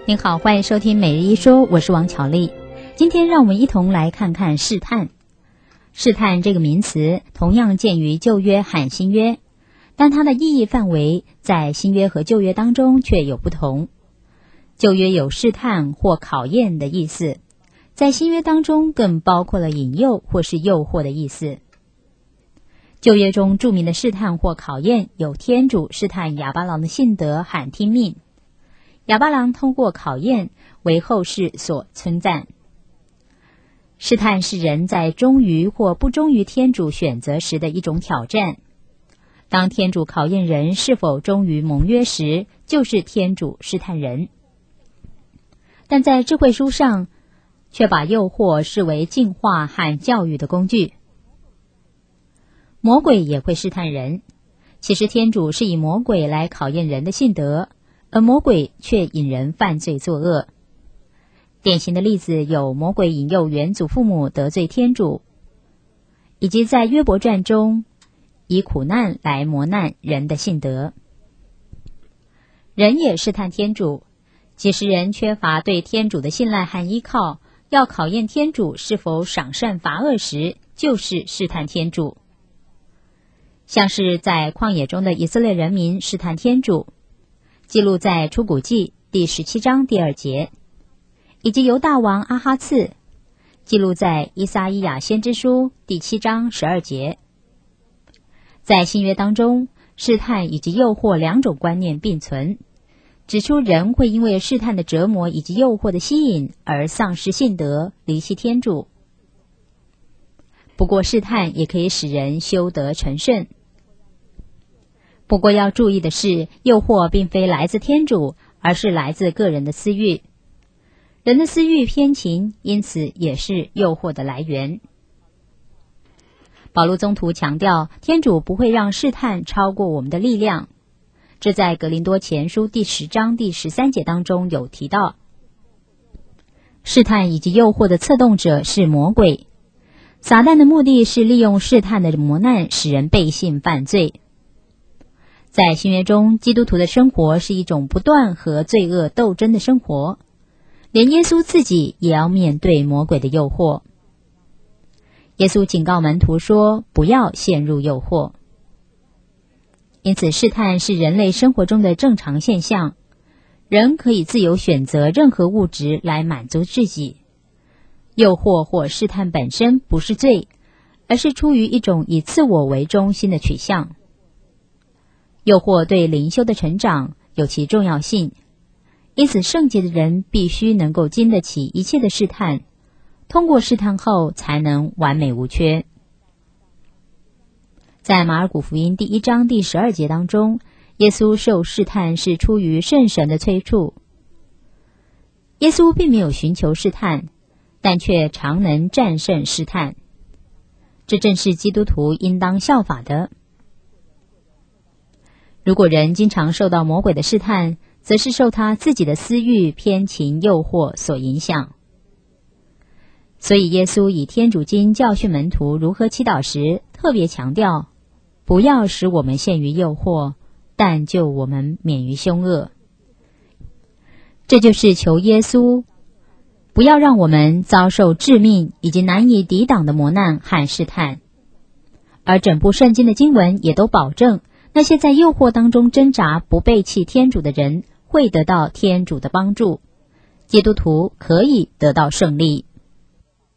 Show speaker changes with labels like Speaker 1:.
Speaker 1: 您好，欢迎收听每日一说，我是王巧丽。今天让我们一同来看看试探。试探这个名词同样见于旧约和新约，但它的意义范围在新约和旧约当中却有不同。旧约有试探或考验的意思，在新约当中更包括了引诱或是诱惑的意思。旧约中著名的试探或考验有天主试探亚巴郎的信德和听命，亚巴郎通过考验为后世所称赞。试探是人在忠于或不忠于天主选择时的一种挑战。当天主考验人是否忠于盟约时，就是天主试探人。但在智慧书上，却把诱惑视为净化和教育的工具。魔鬼也会试探人，其实天主是以魔鬼来考验人的信德，而魔鬼却引人犯罪作恶。典型的例子有魔鬼引诱原祖父母得罪天主，以及在约伯传中以苦难来磨难人的信德。人也试探天主，即使人缺乏对天主的信赖和依靠，要考验天主是否赏善罚恶时，就是试探天主。像是在旷野中的以色列人民试探天主，记录在出谷记第17章第2节，以及犹大王阿哈次，记录在以撒伊亚先知书第7章12节。在新约当中，试探以及诱惑两种观念并存，指出人会因为试探的折磨以及诱惑的吸引而丧失信德，离弃天主。不过试探也可以使人修德成圣。不过要注意的是，诱惑并非来自天主，而是来自个人的私欲。人的私欲偏情，因此也是诱惑的来源。保禄宗徒强调，天主不会让试探超过我们的力量，这在格林多前书第10章第13节当中有提到。试探以及诱惑的策动者是魔鬼，撒旦的目的是利用试探的磨难使人背信犯罪。在新约中，基督徒的生活是一种不断和罪恶斗争的生活，连耶稣自己也要面对魔鬼的诱惑。耶稣警告门徒说，不要陷入诱惑。因此，试探是人类生活中的正常现象，人可以自由选择任何物质来满足自己。诱惑或试探本身不是罪，而是出于一种以自我为中心的取向。诱惑对灵修的成长有其重要性，因此圣洁的人必须能够经得起一切的试探，通过试探后才能完美无缺。在马尔谷福音第1章第12节当中，耶稣受试探是出于圣神的催促。耶稣并没有寻求试探，但却常能战胜试探，这正是基督徒应当效法的。如果人经常受到魔鬼的试探，则是受他自己的私欲、偏情、诱惑所影响。所以耶稣以天主经教训门徒如何祈祷时，特别强调，不要使我们陷于诱惑，但救我们免于凶恶。这就是求耶稣不要让我们遭受致命以及难以抵挡的磨难和试探。而整部圣经的经文也都保证，那些在诱惑当中挣扎不背弃天主的人会得到天主的帮助，基督徒可以得到胜利。